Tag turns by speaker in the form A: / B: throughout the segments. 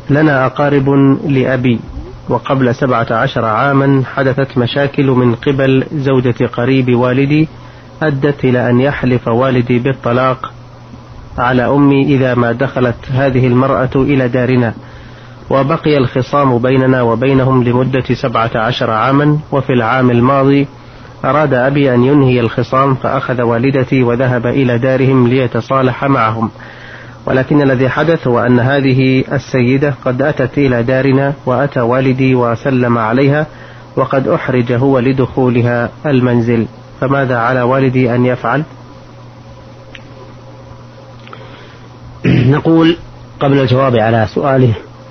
A: لنا أقارب لأبي، وقبل 17 عاما حدثت مشاكل من قبل زوجة قريب والدي أدت إلى أن يحلف والدي بالطلاق على أمي إذا ما دخلت هذه المرأة إلى دارنا، وبقي الخصام بيننا وبينهم لمدة 17 عاما. وفي العام الماضي أراد أبي أن ينهي الخصام، فأخذ والدتي وذهب إلى دارهم ليتصالح معهم، ولكن الذي حدث هو أن هذه السيدة قد أتت إلى دارنا وأتى والدي وسلم عليها، وقد أحرج هو لدخولها المنزل، فماذا على والدي أن يفعل؟
B: نقول قبل الجواب على سؤاله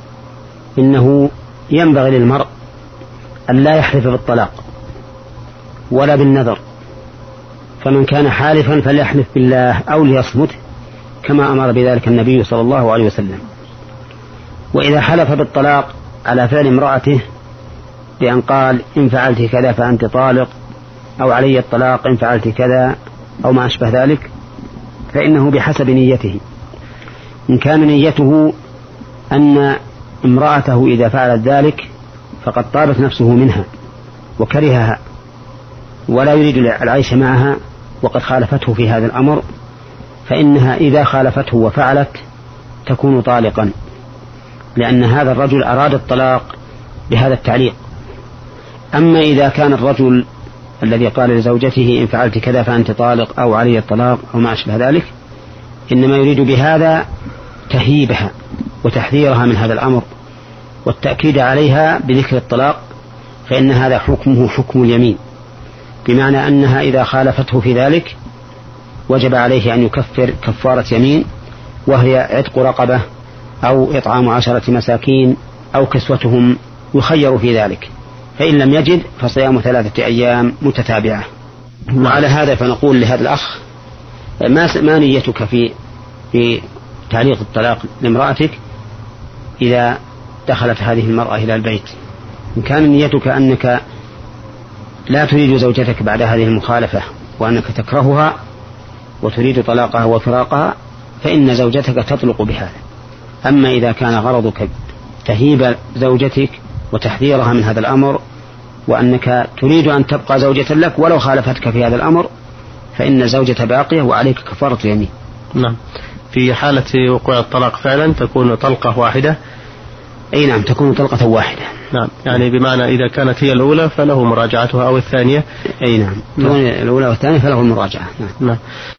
B: إنه ينبغي للمرء أن لا يحلف بالطلاق ولا بالنذر، فمن كان حالفا فليحلف بالله أو ليصمت كما أمر بذلك النبي صلى الله عليه وسلم. وإذا حلف بالطلاق على فعل امرأته بأن قال إن فعلت كذا فأنت طالق، أو علي الطلاق إن فعلت كذا، أو ما أشبه ذلك، فإنه بحسب نيته. إن كان نيته أن امرأته إذا فعلت ذلك فقد طابت نفسه منها وكرهها ولا يريد العيش معها وقد خالفته في هذا الأمر، فإنها إذا خالفته وفعلت تكون طالقا، لأن هذا الرجل أراد الطلاق بهذا التعليق. أما إذا كان الرجل الذي قال لزوجته إن فعلت كذا فأنت طالق أو علي الطلاق أو ما أشبه ذلك، إنما يريد بهذا تهيبها وتحذيرها من هذا الأمر والتأكيد عليها بذكر الطلاق، فإن هذا حكمه حكم اليمين، بمعنى أنها إذا خالفته في ذلك وجب عليه أن يكفر كفارة يمين، وهي عتق رقبة أو إطعام 10 مساكين أو كسوتهم، يخير في ذلك، فإن لم يجد فصيام 3 أيام متتابعة. وعلى هذا فنقول لهذا الأخ ما نيتك في تعليق الطلاق لامرأتك إذا دخلت هذه المرأة إلى البيت؟ إن كان نيتك أنك لا تريد زوجتك بعد هذه المخالفة وأنك تكرهها وتريد طلاقها وفراقها، فإن زوجتك تطلق بهذا. أما إذا كان غرضك تهيب زوجتك وتحذيرها من هذا الأمر وأنك تريد أن تبقى زوجة لك ولو خالفتك في هذا الأمر، فإن الزوجة باقية وعليك كفارة يمين.
A: نعم. في حالة وقوع الطلاق فعلا تكون طلقة واحدة؟
B: أي نعم، تكون طلقة واحدة.
A: نعم، يعني بمعنى إذا كانت هي الأولى فله مراجعتها أو الثانية.
B: أي نعم، الأولى والثانية فله المراجعة.
A: نعم.